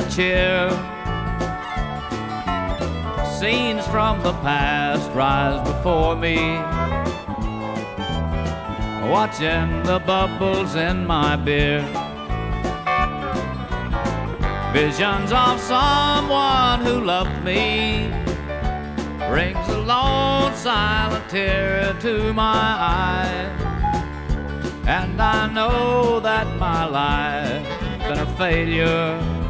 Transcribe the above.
cheer. Scenes from the past rise before me, watching the bubbles in my beer. Visions of someone who loved me brings a lone silent tear to my eye. And I know that my life's been a failure.